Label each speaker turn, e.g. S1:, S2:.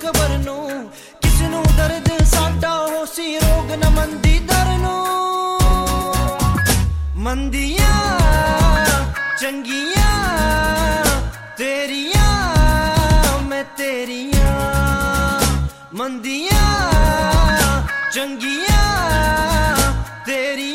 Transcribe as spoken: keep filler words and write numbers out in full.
S1: खबर नू किसनू दर्द साडा हो सी रोग न मंदी दर नू मंदियां चंगियां तेरियां मैं तेरियां मंदियां चंगियां तेरी